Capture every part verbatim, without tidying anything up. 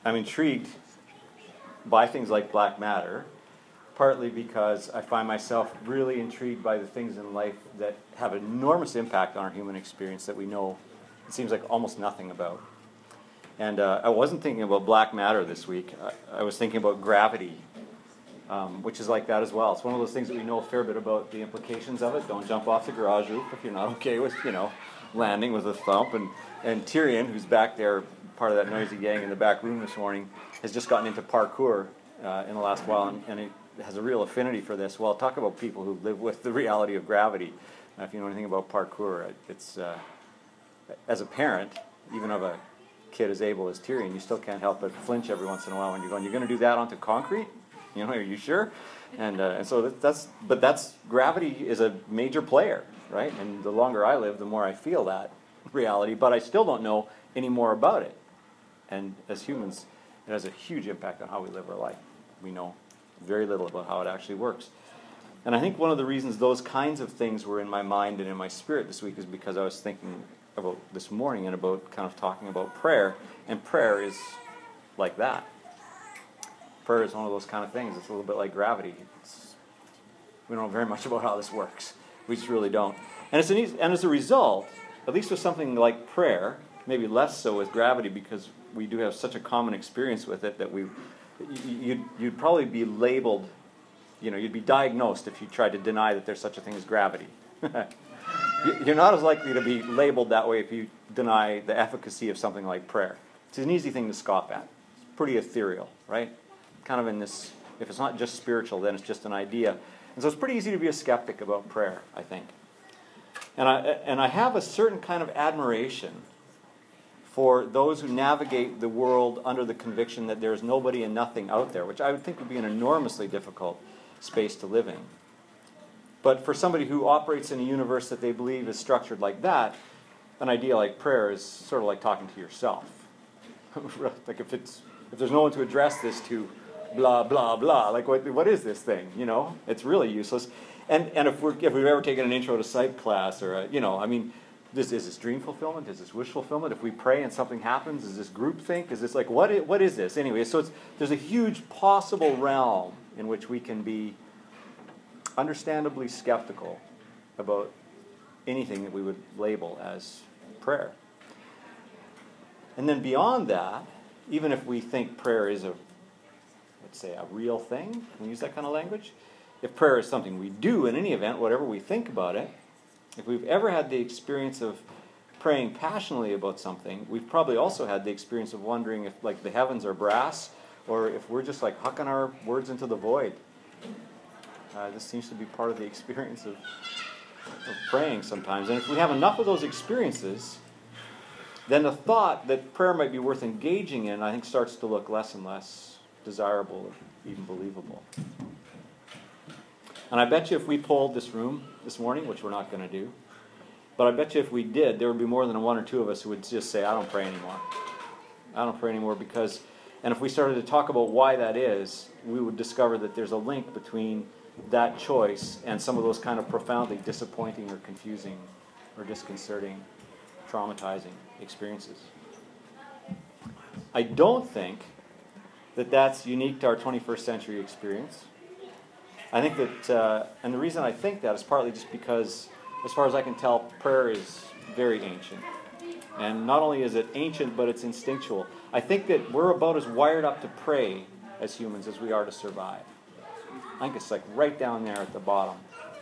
I'm intrigued by things like black matter, partly because I find myself really intrigued by the things in life that have an enormous impact on our human experience that we know, it seems like almost nothing about. And uh, I wasn't thinking about black matter this week. I, I was thinking about gravity, um, which is like that as well. It's one of those things that we know a fair bit about the implications of it. Don't jump off the garage roof if you're not okay with, you know, landing with a thump. And, and Tyrion, who's back there, part of that noisy gang in the back room this morning, has just gotten into parkour uh, in the last while, and, and it has a real affinity for this. Well, talk about people who live with the reality of gravity. Uh, if you know anything about parkour, it's, uh, as a parent, even of a kid as able as Tyrion, you still can't help but flinch every once in a while when you're going, you're going to do that onto concrete? You know, are you sure? And uh, and so that, that's, but that's, gravity is a major player, right? And the longer I live, the more I feel that reality, but I still don't know any more about it. And as humans, it has a huge impact on how we live our life. We know very little about how it actually works. And I think one of the reasons those kinds of things were in my mind and in my spirit this week is because I was thinking about this morning and about kind of talking about prayer, and prayer is like that. Prayer is one of those kind of things. It's a little bit like gravity. It's, we don't know very much about how this works. We just really don't. And, it's an easy, and as a result, at least with something like prayer, maybe less so with gravity because we do have such a common experience with it that we, you'd, you'd probably be labeled, you know, you'd be diagnosed if you tried to deny that there's such a thing as gravity. You're not as likely to be labeled that way if you deny the efficacy of something like prayer. It's an easy thing to scoff at. It's pretty ethereal, right? Kind of in this, if it's not just spiritual, then it's just an idea. And so it's pretty easy to be a skeptic about prayer, I think. And I, and I have a certain kind of admiration for those who navigate the world under the conviction that there's nobody and nothing out there, which I would think would be an enormously difficult space to live in. But for somebody who operates in a universe that they believe is structured like that, an idea like prayer is sort of like talking to yourself. Like if it's if there's no one to address this to, blah blah blah. Like what what is this thing? You know, it's really useless. And and if we're if we've ever taken an intro to psych class or a, you know, I mean, this is this dream fulfillment? Is this wish fulfillment? If we pray and something happens, is this groupthink? Is this like what is, what is this anyway? So it's there's a huge possible realm in which we can be understandably skeptical about anything that we would label as prayer. And then beyond that, even if we think prayer is a, let's say, a real thing, can we use that kind of language? If prayer is something we do in any event, whatever we think about it, if we've ever had the experience of praying passionately about something, we've probably also had the experience of wondering if, like, the heavens are brass, or if we're just, like, hucking our words into the void. Uh, this seems to be part of the experience of, of praying sometimes. And if we have enough of those experiences, then the thought that prayer might be worth engaging in, I think, starts to look less and less desirable, even believable. And I bet you if we polled this room this morning, which we're not going to do, but I bet you if we did, there would be more than one or two of us who would just say, I don't pray anymore. I don't pray anymore because, and if we started to talk about why that is, we would discover that there's a link between that choice and some of those kind of profoundly disappointing or confusing or disconcerting, traumatizing experiences. I don't think that that's unique to our twenty-first century experience. I think that, uh, and the reason I think that is partly just because, as far as I can tell, prayer is very ancient. And not only is it ancient, but it's instinctual. I think that we're about as wired up to pray as humans as we are to survive. I think it's like right down there at the bottom.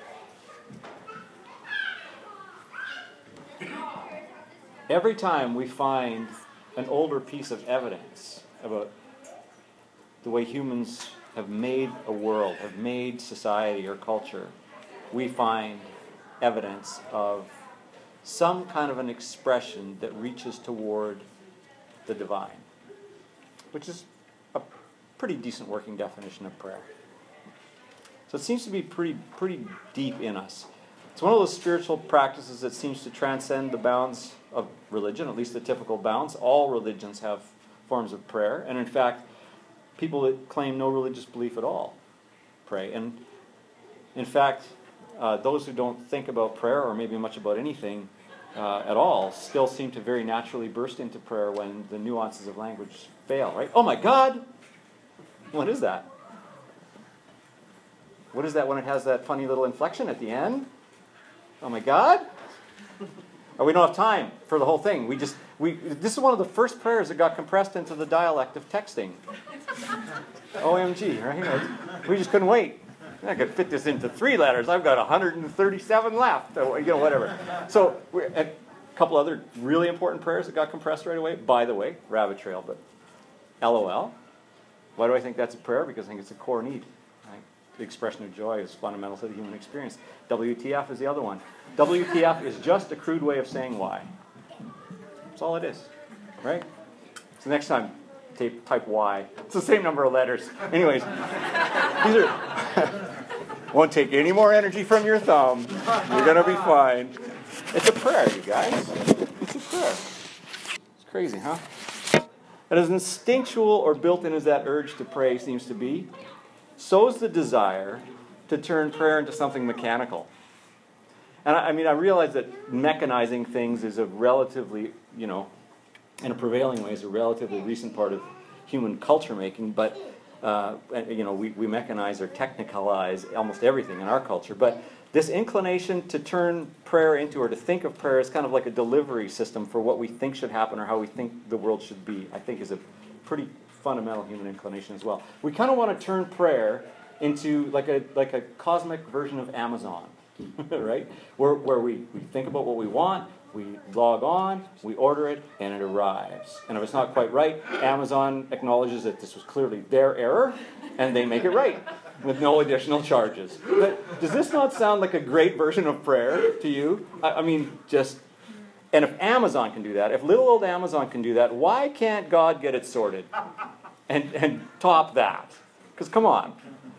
Every time we find an older piece of evidence about the way humans have made a world, have made society or culture, we find evidence of some kind of an expression that reaches toward the divine, which is a pretty decent working definition of prayer. So it seems to be pretty pretty deep in us. It's one of those spiritual practices that seems to transcend the bounds of religion, at least the typical bounds. All religions have forms of prayer, and in fact, people that claim no religious belief at all pray. And in fact, uh, those who don't think about prayer or maybe much about anything uh, at all still seem to very naturally burst into prayer when the nuances of language fail, right? Oh my God! What is that? What is that when it has that funny little inflection at the end? Oh my God! Or we don't have time for the whole thing. We just we this is one of the first prayers that got compressed into the dialect of texting. O M G, right? We just couldn't wait. I could fit this into three letters. I've got one hundred thirty-seven left. You know, whatever. So a couple other really important prayers that got compressed right away. By the way, rabbit trail, but L O L. Why do I think that's a prayer? Because I think it's a core need. Right? The expression of joy is fundamental to the human experience. W T F is the other one. W T F is just a crude way of saying why. That's all it is, right? So next time, tape, type Y. It's the same number of letters. Anyways, these are won't take any more energy from your thumb. You're gonna be fine. It's a prayer, you guys. It's a prayer. It's crazy, huh? And as instinctual or built-in as that urge to pray seems to be, so is the desire to turn prayer into something mechanical. And I, I mean, I realize that mechanizing things is a relatively, you know, in a prevailing way, is a relatively recent part of human culture making, but, uh, you know, we, we mechanize or technicalize almost everything in our culture. But this inclination to turn prayer into, or to think of prayer as kind of like a delivery system for what we think should happen or how we think the world should be, I think is a pretty fundamental human inclination as well. We kind of want to turn prayer into like a like a cosmic version of Amazon, right? Where, where we, we think about what we want, we log on, we order it, and it arrives. And if it's not quite right, Amazon acknowledges that this was clearly their error, and they make it right with no additional charges. But does this not sound like a great version of prayer to you? I, I mean, just... And if Amazon can do that, if little old Amazon can do that, why can't God get it sorted and, and top that? Because come on.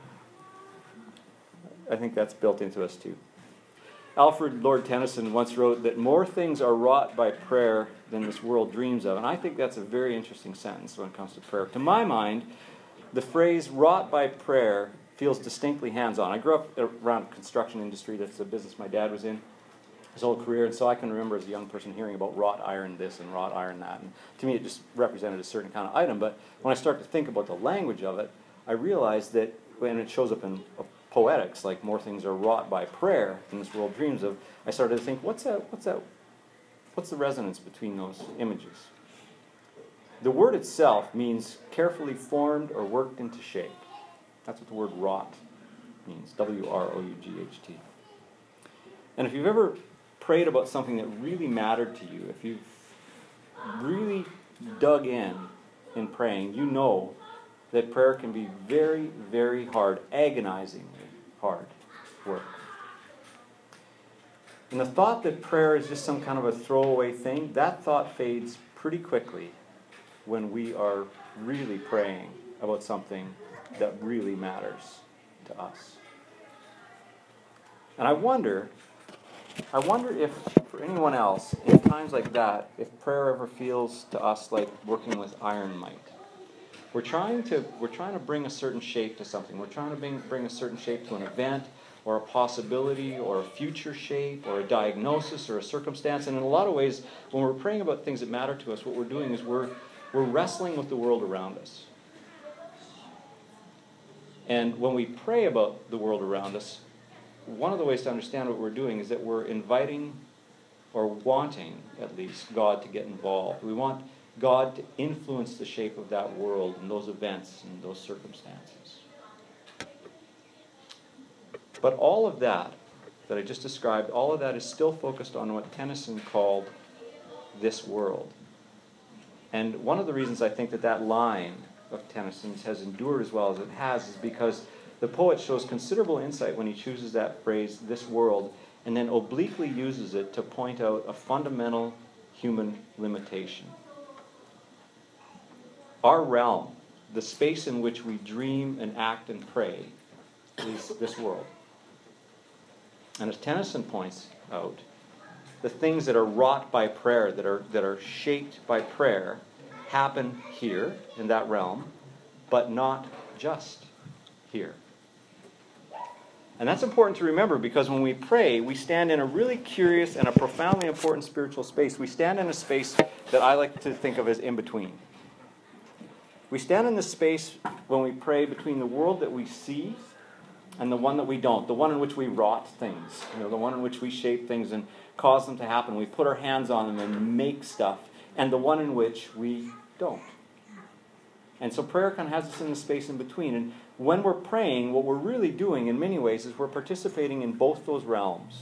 I think that's built into us too. Alfred Lord Tennyson once wrote that more things are wrought by prayer than this world dreams of. And I think that's a very interesting sentence when it comes to prayer. To my mind, the phrase wrought by prayer feels distinctly hands-on. I grew up around the construction industry. That's the business my dad was in his whole career. And so I can remember as a young person hearing about wrought iron this and wrought iron that. And to me, it just represented a certain kind of item. But when I start to think about the language of it, I realized that when it shows up in poetics, like more things are wrought by prayer than this world dreams of, I started to think, what's that, what's that, what's the resonance between those images? The word itself means carefully formed or worked into shape. That's what the word wrought means, W R O U G H T. And if you've ever prayed about something that really mattered to you, if you've really dug in in praying, you know that prayer can be very, very hard, agonizingly hard work. And the thought that prayer is just some kind of a throwaway thing, that thought fades pretty quickly when we are really praying about something that really matters to us. And I wonder, I wonder if, for anyone else, in times like that, if prayer ever feels to us like working with iron might. We're trying to we're trying to bring a certain shape to something. We're trying to bring, bring a certain shape to an event, or a possibility, or a future shape, or a diagnosis, or a circumstance. And in a lot of ways, when we're praying about things that matter to us, what we're doing is we're we're wrestling with the world around us. And when we pray about the world around us, one of the ways to understand what we're doing is that we're inviting, or wanting at least, God to get involved. We want God to influence the shape of that world and those events and those circumstances. But all of that that I just described, all of that is still focused on what Tennyson called this world. And one of the reasons I think that that line of Tennyson's has endured as well as it has is because the poet shows considerable insight when he chooses that phrase, this world, and then obliquely uses it to point out a fundamental human limitation. Our realm, the space in which we dream and act and pray, is this world. And as Tennyson points out, the things that are wrought by prayer, that are that are shaped by prayer, happen here in that realm, but not just here. And that's important to remember, because when we pray, we stand in a really curious and a profoundly important spiritual space. We stand in a space that I like to think of as in-between. We stand in this space when we pray between the world that we see and the one that we don't, the one in which we wrought things, you know, the one in which we shape things and cause them to happen. We put our hands on them and make stuff, and the one in which we don't. And so prayer kind of has us in the space in between. And when we're praying, what we're really doing in many ways is we're participating in both those realms.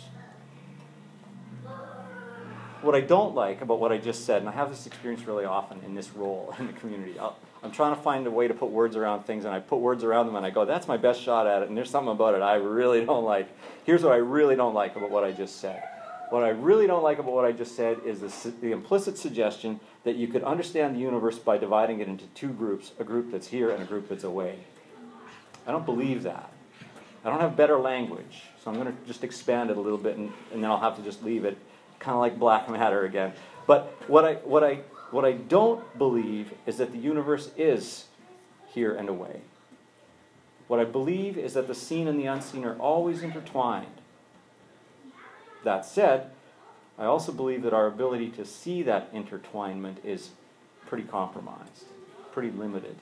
What I don't like about what I just said, and I have this experience really often in this role in the community, I'll, I'm trying to find a way to put words around things, and I put words around them and I go, that's my best shot at it, and there's something about it I really don't like. Here's what I really don't like about what I just said. What I really don't like about what I just said is the, the implicit suggestion that you could understand the universe by dividing it into two groups, a group that's here and a group that's away. I don't believe that. I don't have better language, so I'm going to just expand it a little bit, and, and then I'll have to just leave it kind of like black matter again. But what I, what I, what I don't believe is that the universe is here and away. What I believe is that the seen and the unseen are always intertwined. That said, I also believe that our ability to see that intertwinement is pretty compromised, pretty limited.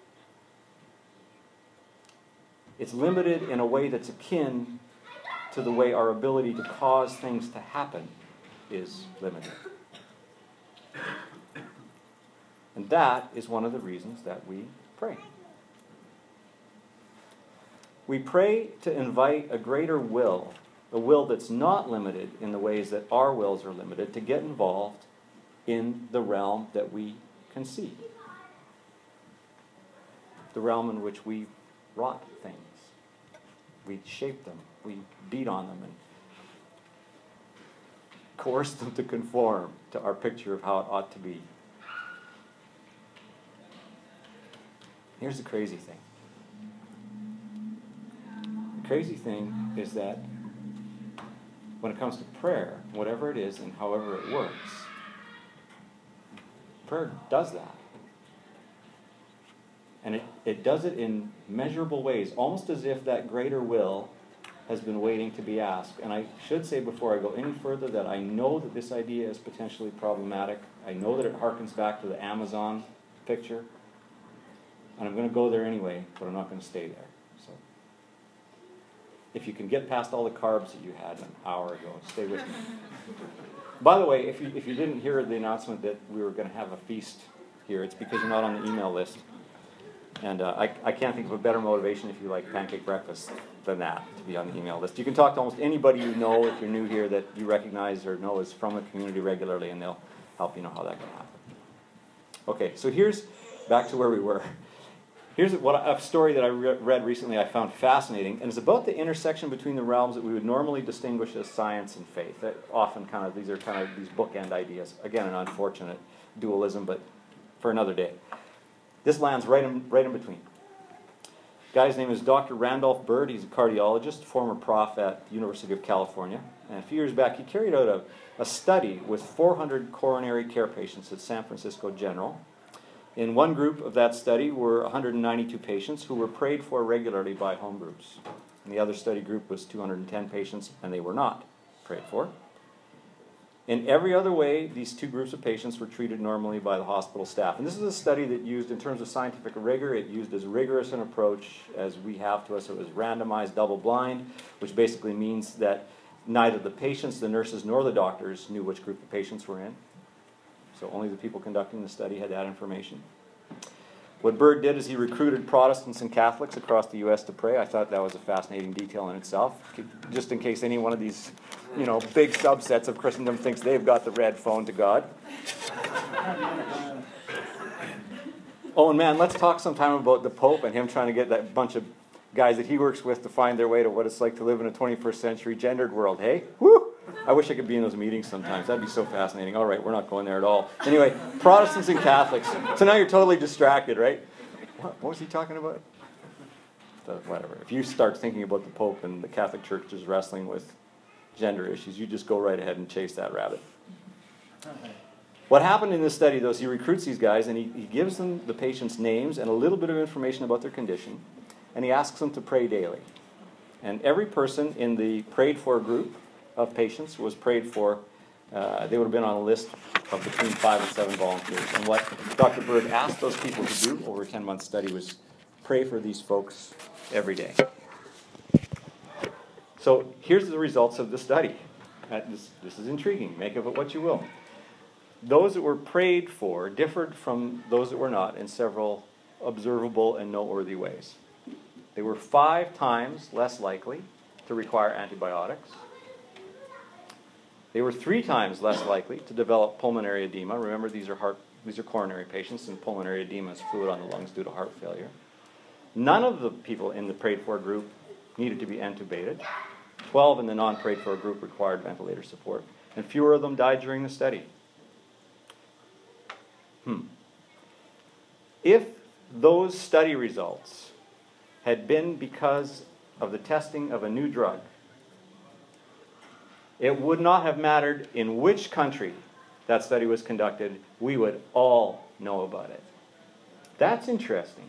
It's limited in a way that's akin to the way our ability to cause things to happen is limited. And that is one of the reasons that we pray. We pray to invite a greater will, a will that's not limited in the ways that our wills are limited, to get involved in the realm that we can see. The realm in which we wrought things. We shape them. We beat on them and coerce them to conform to our picture of how it ought to be. Here's the crazy thing. The crazy thing is that when it comes to prayer, whatever it is and however it works, prayer does that. And it, it does it in measurable ways, almost as if that greater will has been waiting to be asked. And I should say before I go any further that I know that this idea is potentially problematic. I know that it harkens back to the Amazon picture. And I'm going to go there anyway, but I'm not going to stay there. So, if you can get past all the carbs that you had an hour ago, stay with me. By the way, if you, if you didn't hear the announcement that we were going to have a feast here, it's because you're not on the email list. And uh, I, I can't think of a better motivation if you like pancake breakfast than that, to be on the email list. You can talk to almost anybody you know if you're new here that you recognize or know is from a community regularly, and they'll help you know how that can happen. Okay, so here's back to where we were. Here's what a story that I re- read recently I found fascinating, and it's about the intersection between the realms that we would normally distinguish as science and faith. That often kind of, these are kind of these bookend ideas. Again, an unfortunate dualism, but for another day. This lands right in, right in between. The guy's name is Doctor Randolph Bird. He's a cardiologist, former prof at the University of California. And a few years back, he carried out a, a study with four hundred coronary care patients at San Francisco General. In one group of that study were one hundred ninety-two patients who were prayed for regularly by home groups. And the other study group was two hundred ten patients, and they were not prayed for. In every other way, these two groups of patients were treated normally by the hospital staff. And this is a study that used, in terms of scientific rigor, it used as rigorous an approach as we have to us. It was randomized double-blind, which basically means that neither the patients, the nurses, nor the doctors knew which group the patients were in. So only the people conducting the study had that information. What Bird did is he recruited Protestants and Catholics across the U S to pray. I thought that was a fascinating detail in itself, just in case any one of these, you know, big subsets of Christendom thinks they've got the red phone to God. Oh, and man, let's talk sometime about the Pope and him trying to get that bunch of guys that he works with to find their way to what it's like to live in a twenty-first century gendered world. Hey? Woo! I wish I could be in those meetings sometimes. That'd be so fascinating. All right, we're not going there at all. Anyway, Protestants and Catholics. So now you're totally distracted, right? What, what was he talking about? So, whatever. If you start thinking about the Pope and the Catholic Church is wrestling with gender issues, you just go right ahead and chase that rabbit. What happened in this study, though, is he recruits these guys, and he, he gives them the patient's names and a little bit of information about their condition, and he asks them to pray daily. And every person in the prayed for group of patients was prayed for. Uh, they would have been on a list of between five and seven volunteers. And what Doctor Bird asked those people to do over a ten-month study was pray for these folks every day. So here's the results of the study. Uh, this, this is intriguing. Make of it what you will. Those that were prayed for differed from those that were not in several observable and noteworthy ways. They were five times less likely to require antibiotics. They were three times less likely to develop pulmonary edema. Remember, these are heart, these are coronary patients, and pulmonary edema is fluid on the lungs due to heart failure. None of the people in the prayed for group needed to be intubated. Twelve in the non-prayed for group required ventilator support, and fewer of them died during the study. Hmm. If those study results had been because of the testing of a new drug, it would not have mattered in which country that study was conducted. We would all know about it. That's interesting.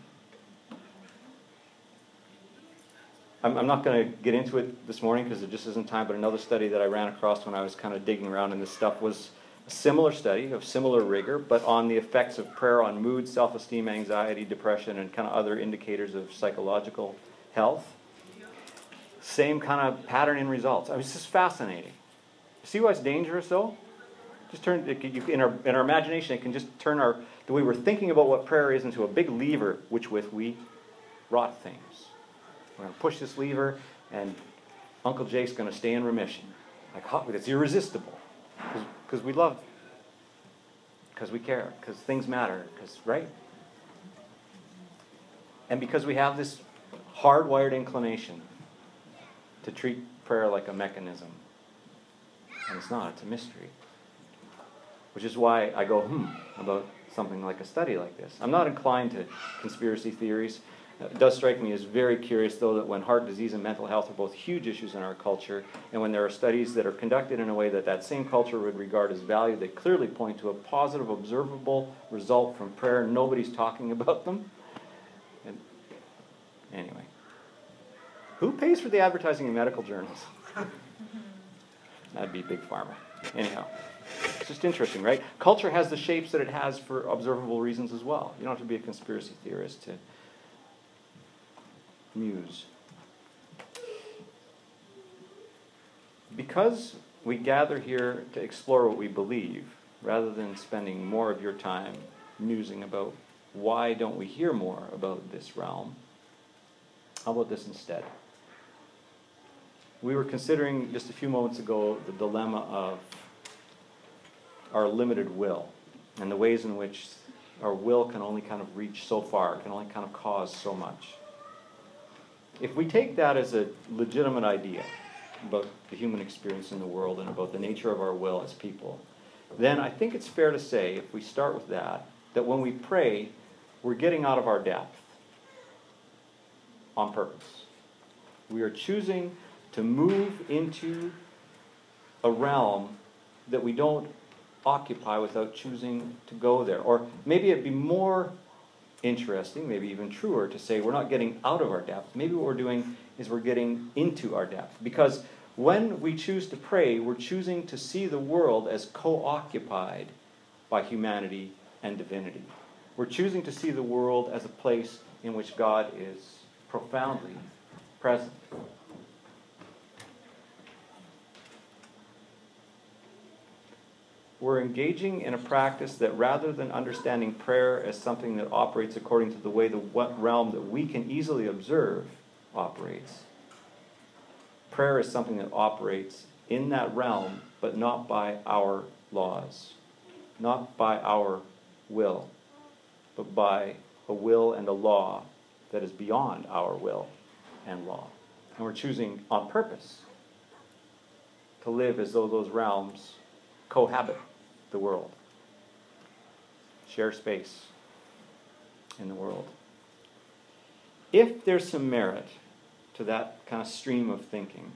I'm, I'm not going to get into it this morning because there just isn't time, but another study that I ran across when I was kind of digging around in this stuff was a similar study of similar rigor, but on the effects of prayer on mood, self-esteem, anxiety, depression, and kind of other indicators of psychological health. Same kind of pattern in results. I mean, it's just fascinating. See why it's dangerous, though? Just turn it can, you, in our in our imagination, it can just turn our the way we're thinking about what prayer is into a big lever, which with we rot things. We're going to push this lever, and Uncle Jake's going to stay in remission. Like, oh, it's irresistible. Because we love, because we care, because things matter, because, right? And because we have this hardwired inclination to treat prayer like a mechanism. And it's not, it's a mystery. Which is why I go, hmm, about something like a study like this. I'm not inclined to conspiracy theories. It does strike me as very curious, though, that when heart disease and mental health are both huge issues in our culture, and when there are studies that are conducted in a way that that same culture would regard as value, they clearly point to a positive, observable result from prayer. Nobody's talking about them. And anyway, who pays for the advertising in medical journals? That'd be Big Pharma. Anyhow, it's just interesting, right? Culture has the shapes that it has for observable reasons as well. You don't have to be a conspiracy theorist to muse. Because we gather here to explore what we believe, rather than spending more of your time musing about why don't we hear more about this realm, how about this instead? We were considering just a few moments ago the dilemma of our limited will and the ways in which our will can only kind of reach so far, can only kind of cause so much. If we take that as a legitimate idea about the human experience in the world and about the nature of our will as people, then I think it's fair to say, if we start with that, that when we pray, we're getting out of our depth on purpose. We are choosing to move into a realm that we don't occupy without choosing to go there. Or maybe it'd be more interesting, maybe even truer, to say we're not getting out of our depth. Maybe what we're doing is we're getting into our depth. Because when we choose to pray, we're choosing to see the world as co-occupied by humanity and divinity. We're choosing to see the world as a place in which God is profoundly present. We're engaging in a practice that, rather than understanding prayer as something that operates according to the way the realm that we can easily observe operates, prayer is something that operates in that realm, but not by our laws, not by our will, but by a will and a law that is beyond our will and law. And we're choosing on purpose to live as though those realms cohabit the world, share space in the world. If there's some merit to that kind of stream of thinking,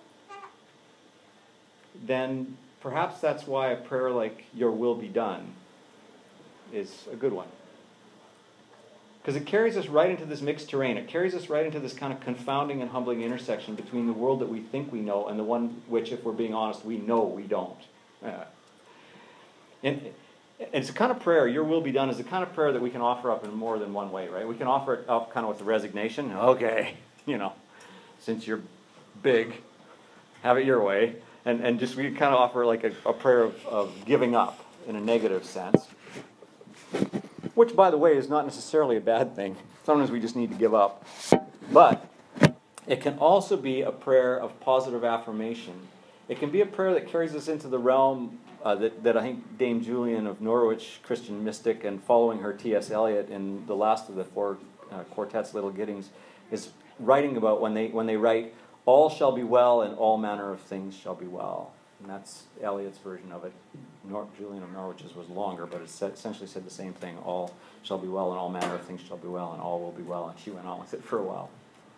then perhaps that's why a prayer like "Your will be done" is a good one. Because it carries us right into this mixed terrain. It carries us right into this kind of confounding and humbling intersection between the world that we think we know and the one which, if we're being honest, we know we don't. Uh, and it's a kind of prayer, your will be done, is a kind of prayer that we can offer up in more than one way, right? We can offer it up kind of with resignation. Okay, you know, since you're big, have it your way. And and just we kind of offer like a, a prayer of, of giving up in a negative sense. Which, by the way, is not necessarily a bad thing. Sometimes we just need to give up. But it can also be a prayer of positive affirmation. It can be a prayer that carries us into the realm uh, that, that I think Dame Julian of Norwich, Christian mystic, and following her T S Eliot in the last of the four uh, quartets, Little Giddings, is writing about when they when they write, all shall be well and all manner of things shall be well. And that's Eliot's version of it. Nor- Julian of Norwich's was longer, but it said, essentially said the same thing. All shall be well and all manner of things shall be well and all will be well. And she went on with it for a while.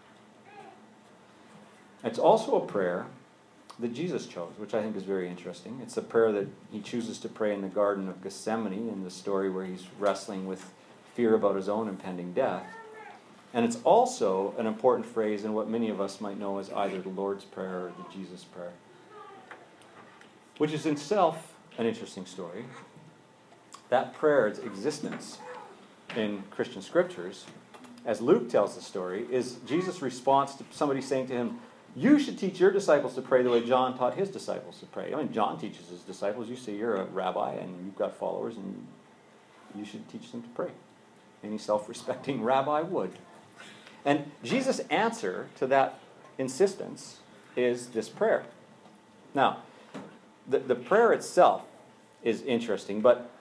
It's also a prayer that Jesus chose, which I think is very interesting. It's a prayer that he chooses to pray in the Garden of Gethsemane in the story where he's wrestling with fear about his own impending death. And it's also an important phrase in what many of us might know as either the Lord's Prayer or the Jesus Prayer, which is in itself an interesting story. That prayer's existence in Christian scriptures, as Luke tells the story, is Jesus' response to somebody saying to him, you should teach your disciples to pray the way John taught his disciples to pray. I mean, John teaches his disciples, you say you're a rabbi and you've got followers and you should teach them to pray. Any self-respecting rabbi would. And Jesus' answer to that insistence is this prayer. Now, the, the prayer itself is interesting, but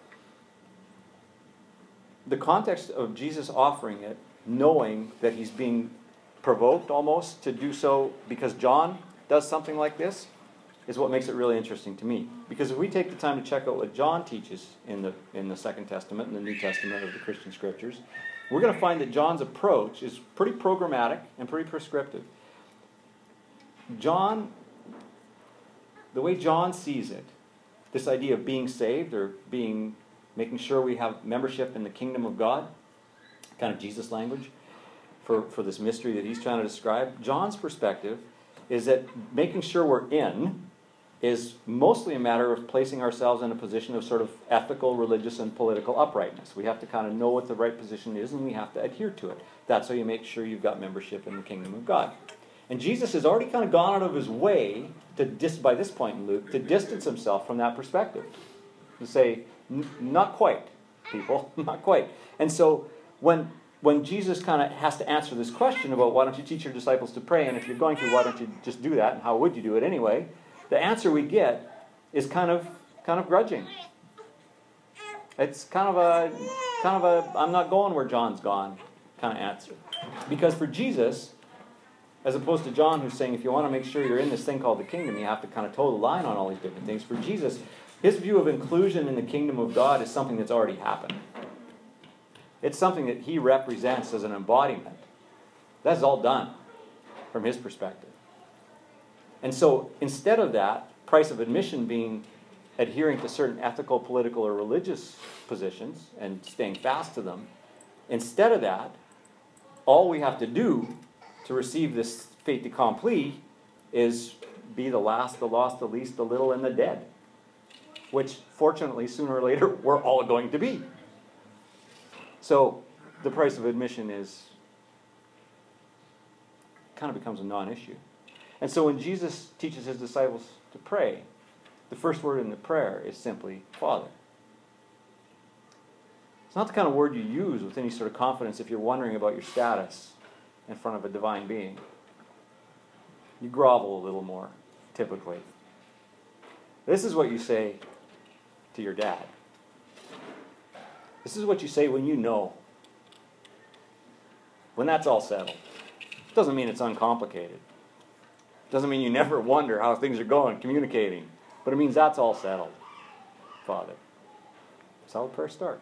the context of Jesus offering it, knowing that he's being provoked almost to do so because John does something like this, is what makes it really interesting to me. Because if we take the time to check out what John teaches in the in the Second Testament and the New Testament of the Christian Scriptures, we're going to find that John's approach is pretty programmatic and pretty prescriptive. John, the way John sees it, this idea of being saved or being, making sure we have membership in the kingdom of God, kind of Jesus language, for, for this mystery that he's trying to describe, John's perspective is that making sure we're in is mostly a matter of placing ourselves in a position of sort of ethical, religious, and political uprightness. We have to kind of know what the right position is, and we have to adhere to it. That's how you make sure you've got membership in the kingdom of God. And Jesus has already kind of gone out of his way, to dis- by this point in Luke, to distance himself from that perspective. To say, not quite, people, not quite. And so when when Jesus kind of has to answer this question about why don't you teach your disciples to pray, and if you're going to, why don't you just do that, and how would you do it anyway, the answer we get is kind of kind of grudging. It's kind of a kind of a I'm not going where John's gone kind of answer. Because for Jesus, as opposed to John who's saying if you want to make sure you're in this thing called the kingdom, you have to kind of toe the line on all these different things. For Jesus, his view of inclusion in the kingdom of God is something that's already happened. It's something that he represents as an embodiment. That's all done from his perspective. And so instead of that, price of admission being adhering to certain ethical, political, or religious positions and staying fast to them, instead of that, all we have to do to receive this fait accompli is be the last, the lost, the least, the little, and the dead. Which, fortunately, sooner or later, we're all going to be. So, the price of admission is, kind of becomes a non-issue. And so when Jesus teaches his disciples to pray, the first word in the prayer is simply, Father. It's not the kind of word you use with any sort of confidence if you're wondering about your status in front of a divine being. You grovel a little more, typically. This is what you say to your dad. This is what you say when you know. When that's all settled. It doesn't mean it's uncomplicated. It doesn't mean you never wonder how things are going, communicating. But it means that's all settled, Father. That's how the prayer starts.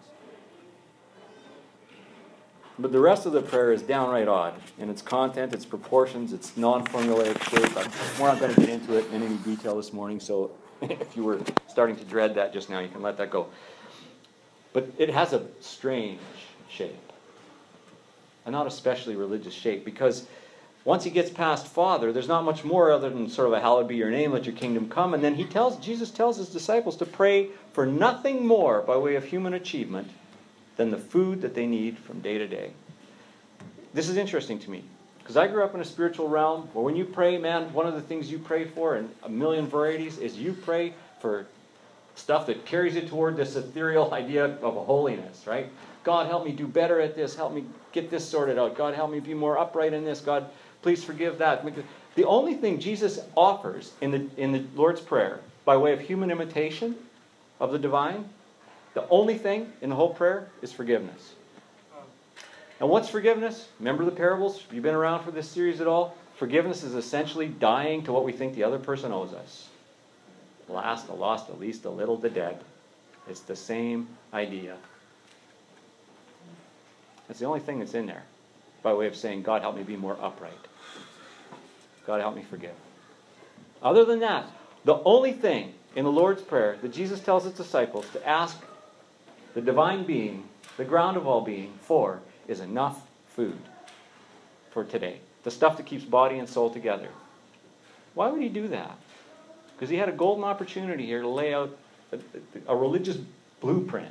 But the rest of the prayer is downright odd in its content, its proportions, its non-formulaic shape. I'm, we're not going to get into it in any detail this morning, so if you were starting to dread that just now, you can let that go. But it has a strange shape. a not especially religious shape, because once he gets past Father, there's not much more other than sort of a hallowed be your name, let your kingdom come. And then he tells, Jesus tells his disciples to pray for nothing more by way of human achievement than the food that they need from day to day. This is interesting to me, because I grew up in a spiritual realm where when you pray, man, one of the things you pray for in a million varieties is you pray for stuff that carries you toward this ethereal idea of a holiness, right? God, help me do better at this. Help me get this sorted out. God, help me be more upright in this. God, please forgive that. The only thing Jesus offers in the, in the Lord's Prayer by way of human imitation of the divine, the only thing in the whole prayer is forgiveness. And what's forgiveness? Remember the parables? If you've been around for this series at all, forgiveness is essentially dying to what we think the other person owes us. The last, the lost, the least, the little, the dead. It's the same idea. That's the only thing that's in there by way of saying, God, help me be more upright. God, help me forgive. Other than that, the only thing in the Lord's Prayer that Jesus tells his disciples to ask the divine being, the ground of all being, for is enough food for today. The stuff that keeps body and soul together. Why would he do that? Because he had a golden opportunity here to lay out a, a religious blueprint.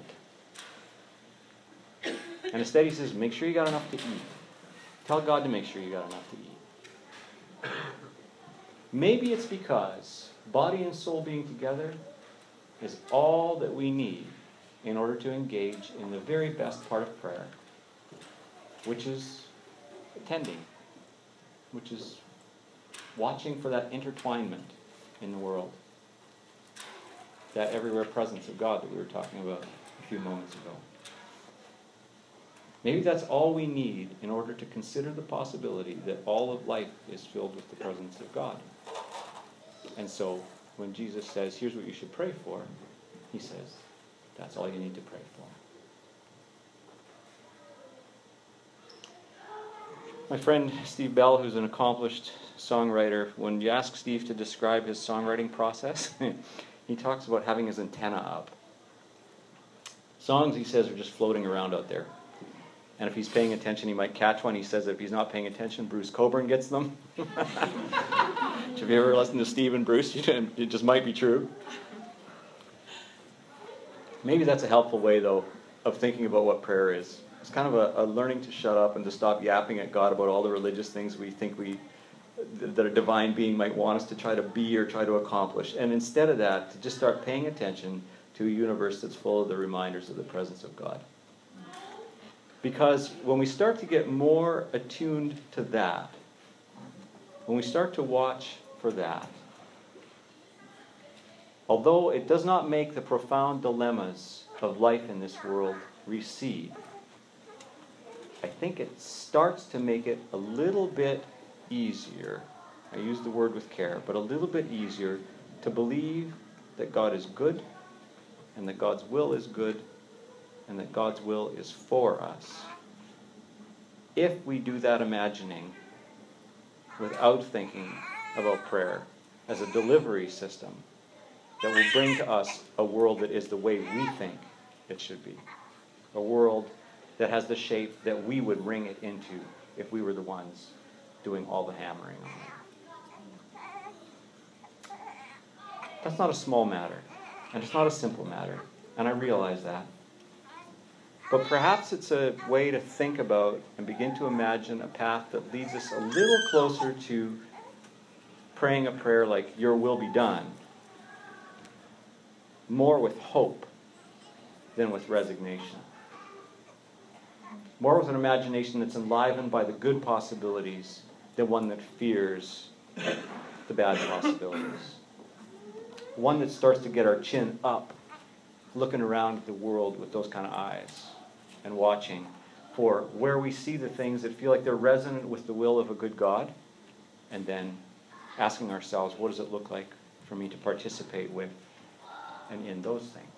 And instead he says, make sure you got enough to eat. Tell God to make sure you got enough to eat. Maybe it's because body and soul being together is all that we need in order to engage in the very best part of prayer, which is attending, which is watching for that intertwinement in the world, that everywhere presence of God that we were talking about a few moments ago. Maybe that's all we need in order to consider the possibility that all of life is filled with the presence of God. And so, when Jesus says, here's what you should pray for, he says, that's all you need to pray for. My friend Steve Bell, who's an accomplished songwriter, when you ask Steve to describe his songwriting process, he talks about having his antenna up. Songs, he says, are just floating around out there. And if he's paying attention, he might catch one. He says that if he's not paying attention, Bruce Coburn gets them. Have you ever listened to Steve and Bruce? It just might be true. Maybe that's a helpful way, though, of thinking about what prayer is. It's kind of a, a learning to shut up and to stop yapping at God about all the religious things we think we that a divine being might want us to try to be or try to accomplish. And instead of that, to just start paying attention to a universe that's full of the reminders of the presence of God. Because when we start to get more attuned to that, when we start to watch for that, although it does not make the profound dilemmas of life in this world recede, I think it starts to make it a little bit easier, I use the word with care, but a little bit easier to believe that God is good, and that God's will is good, and that God's will is for us. If we do that imagining without thinking about prayer as a delivery system that will bring to us a world that is the way we think it should be. A world that has the shape that we would ring it into if we were the ones doing all the hammering on it. That's not a small matter, and it's not a simple matter, and I realize that. But perhaps it's a way to think about and begin to imagine a path that leads us a little closer to praying a prayer like, your will be done, more with hope than with resignation. More with an imagination that's enlivened by the good possibilities than one that fears the bad possibilities. One that starts to get our chin up, looking around at the world with those kind of eyes and watching for where we see the things that feel like they're resonant with the will of a good God, and then asking ourselves, what does it look like for me to participate with and in those things?